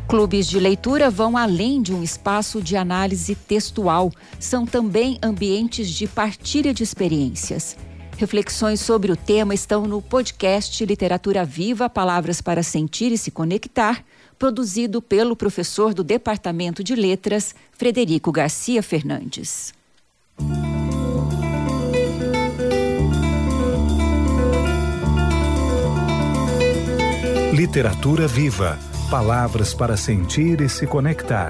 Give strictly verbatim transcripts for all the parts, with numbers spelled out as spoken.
Clubes de leitura vão além de um espaço de análise textual. São também ambientes de partilha de experiências. Reflexões sobre o tema estão no podcast Literatura Viva, Palavras para Sentir e Se Conectar, produzido pelo professor do Departamento de Letras, Frederico Garcia Fernandes. Literatura Viva, palavras para sentir e se conectar.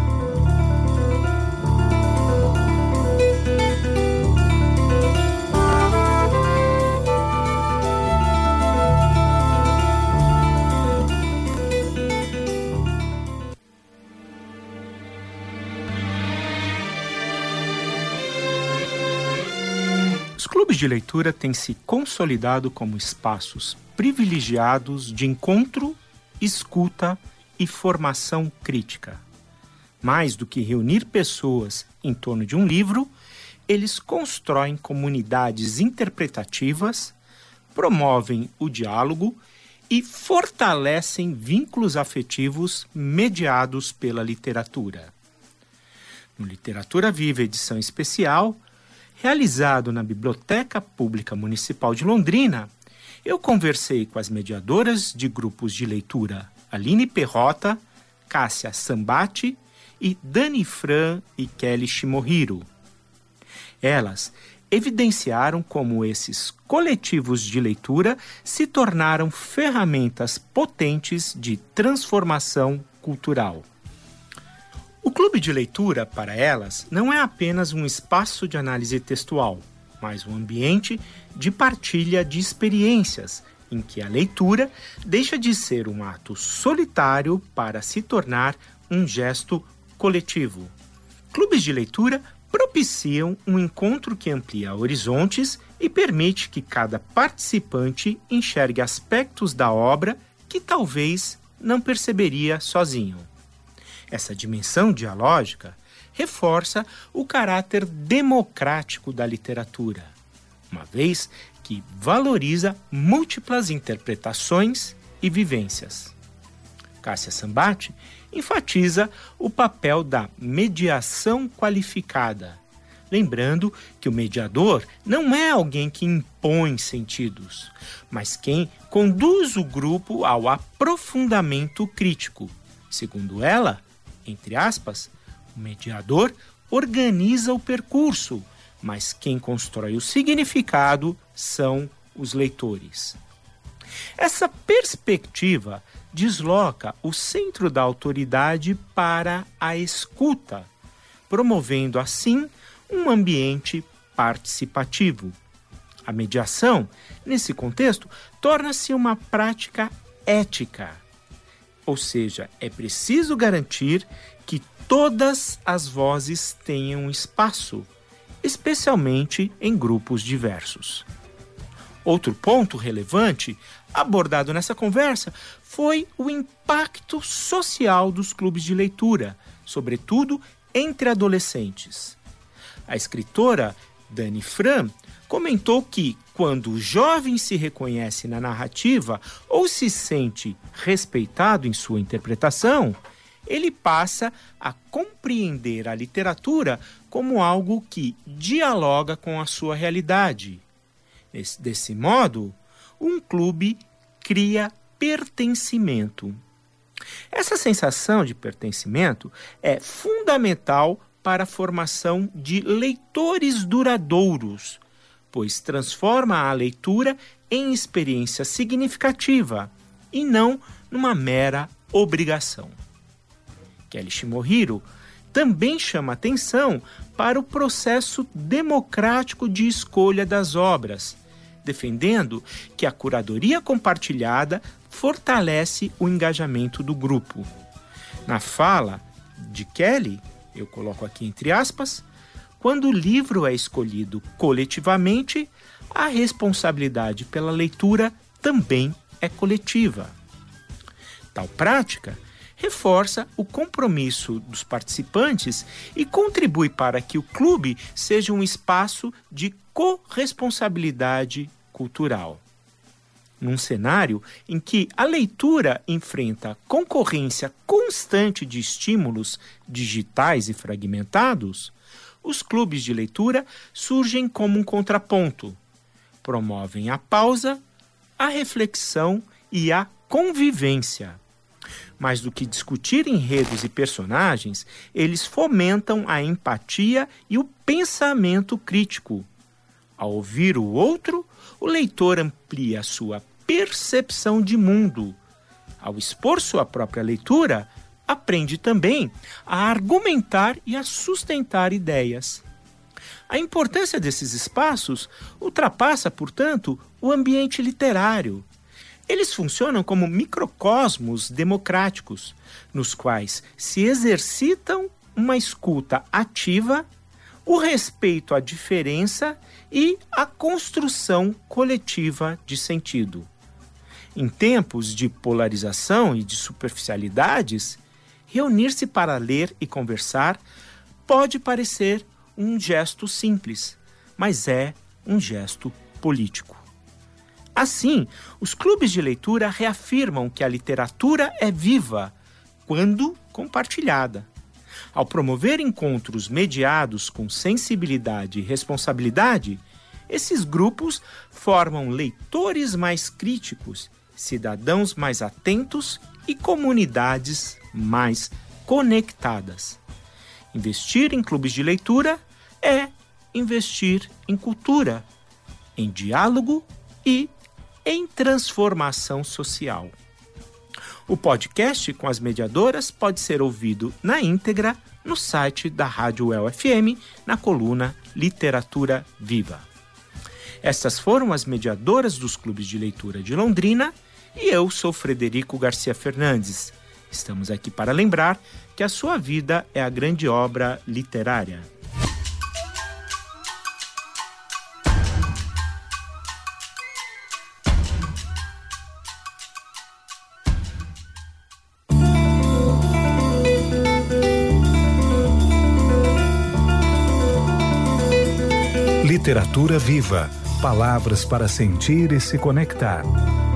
Os clubes de leitura têm se consolidado como espaços privilegiados de encontro, escuta e formação crítica. Mais do que reunir pessoas em torno de um livro, eles constroem comunidades interpretativas, promovem o diálogo e fortalecem vínculos afetivos mediados pela literatura. No Literatura Viva, edição especial, realizado na Biblioteca Pública Municipal de Londrina, eu conversei com as mediadoras de grupos de leitura Aline Perrota, Cássia Sambati e Dani Fran e Kelly Shimohiro. Elas evidenciaram como esses coletivos de leitura se tornaram ferramentas potentes de transformação cultural. O clube de leitura, para elas, não é apenas um espaço de análise textual, mas um ambiente de partilha de experiências, em que a leitura deixa de ser um ato solitário para se tornar um gesto coletivo. Clubes de leitura propiciam um encontro que amplia horizontes e permite que cada participante enxergue aspectos da obra que talvez não perceberia sozinho. Essa dimensão dialógica reforça o caráter democrático da literatura, uma vez que valoriza múltiplas interpretações e vivências. Cássia Sambati enfatiza o papel da mediação qualificada, lembrando que o mediador não é alguém que impõe sentidos, mas quem conduz o grupo ao aprofundamento crítico. Segundo ela, entre aspas, o mediador organiza o percurso, mas quem constrói o significado são os leitores. Essa perspectiva desloca o centro da autoridade para a escuta, promovendo assim um ambiente participativo. A mediação, nesse contexto, torna-se uma prática ética, ou seja, é preciso garantir que todas as vozes tenham espaço, especialmente em grupos diversos. Outro ponto relevante abordado nessa conversa foi o impacto social dos clubes de leitura, sobretudo entre adolescentes. A escritora Dani Fran comentou que, quando o jovem se reconhece na narrativa ou se sente respeitado em sua interpretação, ele passa a compreender a literatura como algo que dialoga com a sua realidade. Desse modo, um clube cria pertencimento. Essa sensação de pertencimento é fundamental para a formação de leitores duradouros, pois transforma a leitura em experiência significativa e não numa mera obrigação. Kelly Shimohiro também chama atenção para o processo democrático de escolha das obras, defendendo que a curadoria compartilhada fortalece o engajamento do grupo. Na fala de Kelly, eu coloco aqui entre aspas, quando o livro é escolhido coletivamente, a responsabilidade pela leitura também é coletiva. Tal prática reforça o compromisso dos participantes e contribui para que o clube seja um espaço de corresponsabilidade cultural. Num cenário em que a leitura enfrenta concorrência constante de estímulos digitais e fragmentados, os clubes de leitura surgem como um contraponto. Promovem a pausa, a reflexão e a convivência. Mais do que discutir enredos e personagens, eles fomentam a empatia e o pensamento crítico. Ao ouvir o outro, o leitor amplia sua percepção de mundo. Ao expor sua própria leitura, aprende também a argumentar e a sustentar ideias. A importância desses espaços ultrapassa, portanto, o ambiente literário. Eles funcionam como microcosmos democráticos, nos quais se exercitam uma escuta ativa, o respeito à diferença e a construção coletiva de sentido. Em tempos de polarização e de superficialidades, reunir-se para ler e conversar pode parecer um gesto simples, mas é um gesto político. Assim, os clubes de leitura reafirmam que a literatura é viva quando compartilhada. Ao promover encontros mediados com sensibilidade e responsabilidade, esses grupos formam leitores mais críticos, cidadãos mais atentos e comunidades mais conectadas. Investir em clubes de leitura é investir em cultura, em diálogo e em transformação social. O podcast com as mediadoras pode ser ouvido na íntegra no site da Rádio U E L F M, na coluna Literatura Viva. Estas foram as mediadoras dos clubes de leitura de Londrina e eu sou Frederico Garcia Fernandes. Estamos aqui para lembrar que a sua vida é a grande obra literária. Literatura Viva. Palavras para sentir e se conectar.